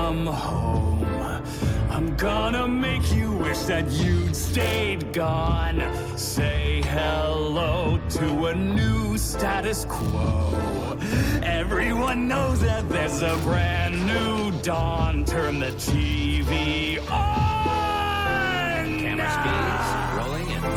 come home. I'm gonna make you wish that you'd stayed gone. Say hello to a new status quo. Everyone knows that there's a brand new dawn. Turn the TV on! Camera speeds rolling in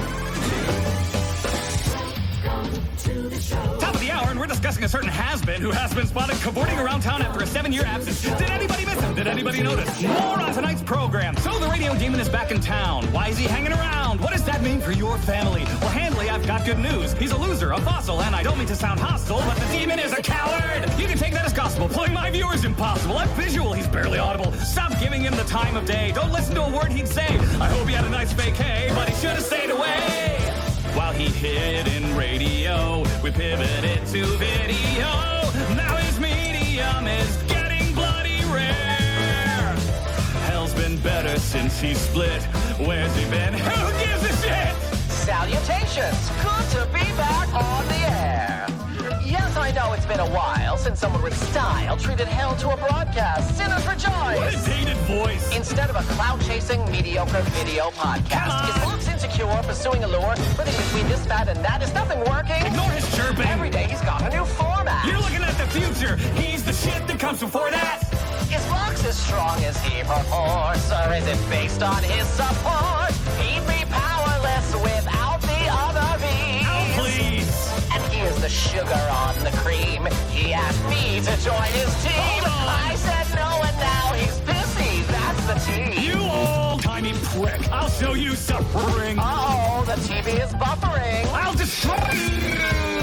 3, 2... Top of the hour, and we're discussing a certain has-been who has been spotted cavorting around town after a 7-year absence. Did anybody miss him? Did anybody notice? More on tonight's program. So the radio demon is back in town. Why is he hanging around? What does that mean for your family? Well, Handley, I've got good news. He's a loser, a fossil, and I don't mean to sound hostile, but the demon is a coward. You can take that as gospel. Pulling my viewers impossible. I'm visual. He's barely audible. Stop giving him the time of day. Don't listen to a word he'd say. I hope he had a nice vacay, but he should have stayed away. While he hid in radio, we pivoted to video. Now his medium is getting bloody rare. Hell's been better since he split. Where's he been? Who gives a shit? Salutations! Good to be back on the air. Yes, I know it's been a while since someone with style treated hell to a broadcast. Sinners rejoice! What a dated voice! Instead of a clout-chasing, mediocre video podcast, is Luke's insecure, pursuing a lure, living between this fat and that. Is nothing working? Ignore his chirping! Every day he's got a new format. You're looking at the future! He's the shit that comes before that! Is Lux as strong as he purports, or is it based on his support? He'd be powerless without the other bees. Oh, please! And here's the sugar on the cream. He asked me to join his team. Hold on. I said no, and now he's pissy. That's the team. You old-timey prick! I'll show you suffering! Uh-oh, the TV is buffering. I'll destroy you!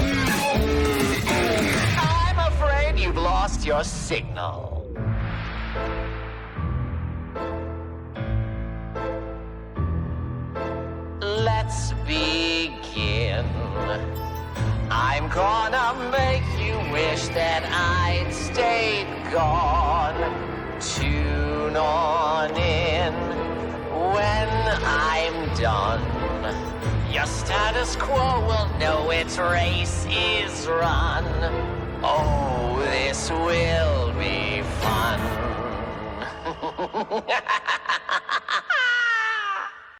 I'm afraid you've lost your signal. Let's begin. I'm gonna make you wish that I'd stayed gone. Tune on in when I'm done. Your status quo will know its race is run. Oh, this will be fun.